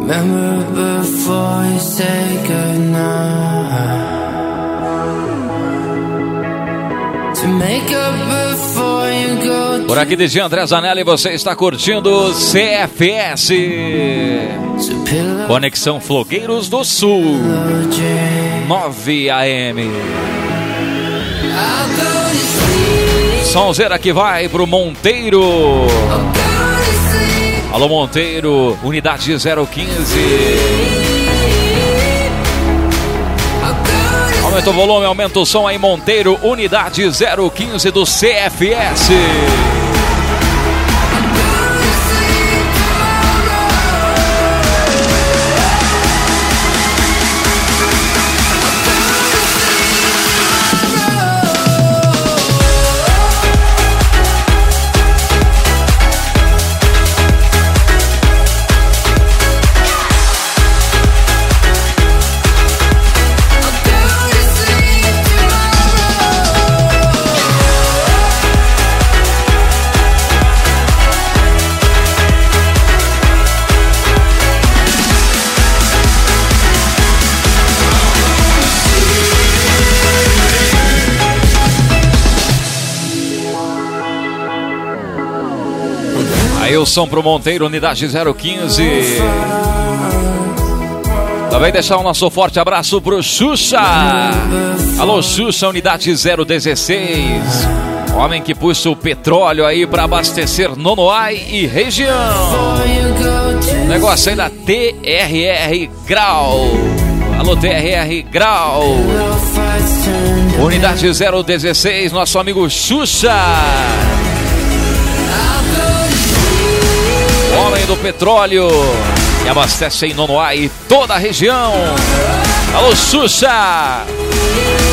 Remember before you say goodnight. To make up before you go. Por aqui DJ André Zanelli, você está curtindo CFS Conexão Flogueiros do Sul 9 AM. Sonzeira que vai pro Monteiro. Alô Monteiro, unidade 015. Aumenta o volume, aumenta o som aí Monteiro, unidade 015 do CFS. Aí o som pro Monteiro, unidade 015. Também deixar o nosso forte abraço pro Xuxa. Alô Xuxa, unidade 016. Homem que puxa o petróleo aí pra abastecer Nonoai e região. Negócio aí da TRR Grau. Alô TRR Grau. Unidade 016, nosso amigo Xuxa. Homem do petróleo que abastece em Nonoai e toda a região. Alô Xuxa.